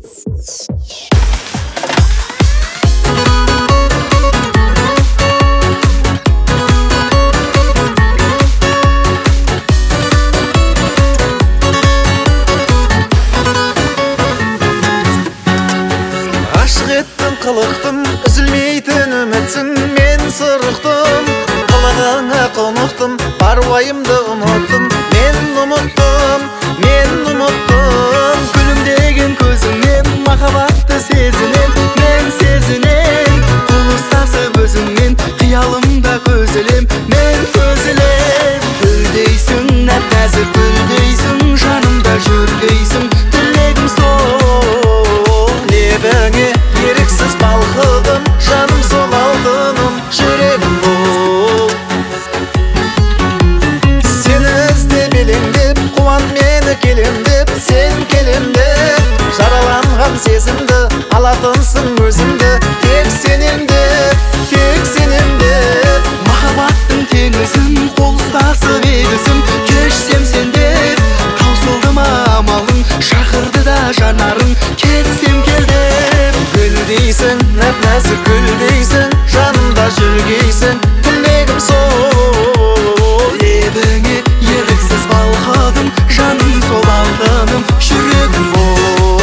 Ашық еттің қылықтым, үзілмейтін үмітсің, мен сырықтым. Қылығыңа қонықтым, бар уайымды ұмыттым. Мен ұмыттым. Күлімдеген көзіңнен, махаббатты сезінен, мен сезінен. Қол ұстасып өзіңмен, қиялымда көзілем, мен көзілем. Гүлдейсің, нәп-нәзік гүлдейсің, жанымда жүргейсің, тілегім сол. Лебіңе еріксіз балқыдым, жаным сол алтыным, жүрегім бол. Сені іздеп елеңдеп, қуан мені келемдеп, сен келемдеп. Жараланған сезімді, алатынсың өзімді, тек сенем деп. Махаббаттың теңізін, қол ұстасып егізім, кешсем сен деп. Таусылды ма амалың, шақырды да жанарың, кетсем кел деп. Гүлдейсің, нәп-нәзік гүлдейсің, жанымда жүргейсің, тілегім сол. Лебіңе еріксіз балқыдым, жаным сол алтыным, жүрегім бол.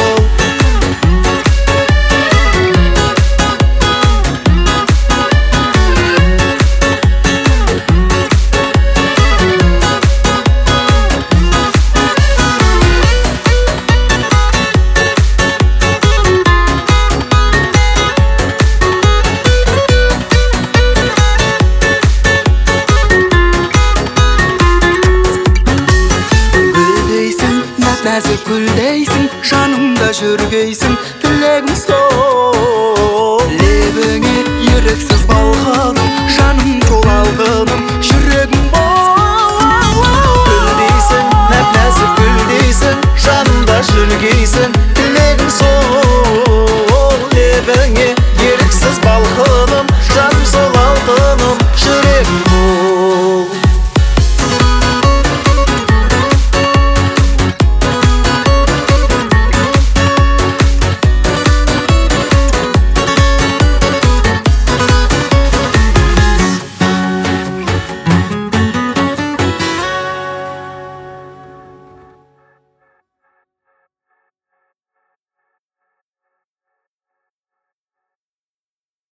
Нәзік гүлдейсің, жанымда жүргейсің, тілегім сол. Лебіңе еріксіз балқыдым, жаным сол алтыным.